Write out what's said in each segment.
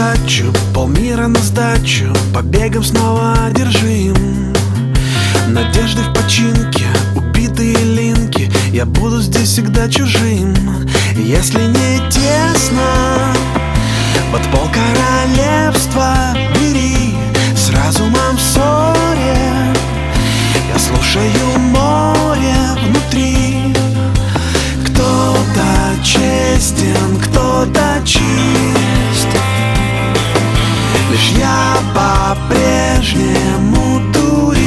удачу, полмира на сдачу, побегом снова одержим. Надежды в починке, убитые линки, я буду здесь всегда чужим. Если не тесно, под пол королевства бери, с разумом в ссоре, я слушаю море внутри. Кто-то честен, кто-то чист, лишь я по-прежнему турист.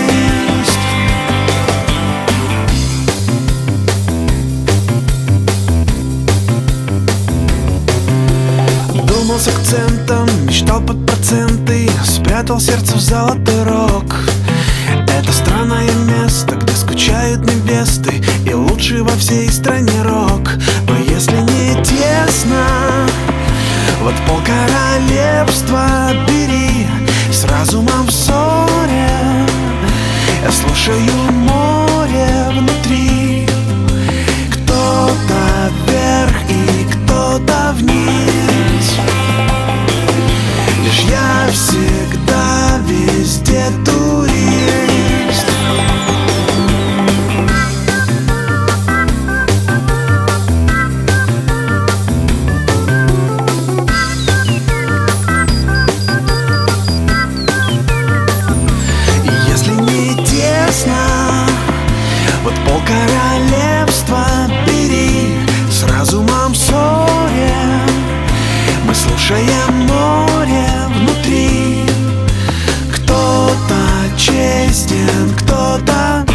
Думал с акцентом, мечтал под проценты, спрятал сердце в золотой рог. Это странное место, где скучают невесты, и лучший во всей стране рок. Но если не тесно, вот пол королевства бери, с разумом в ссоре, я слушаю море внутри. Кто-то вверх и кто-то вниз, лишь я всегда везде турист. Вот пол королевства бери, с разумом в ссоре, мы слушаем море внутри. Кто-то честен, кто-то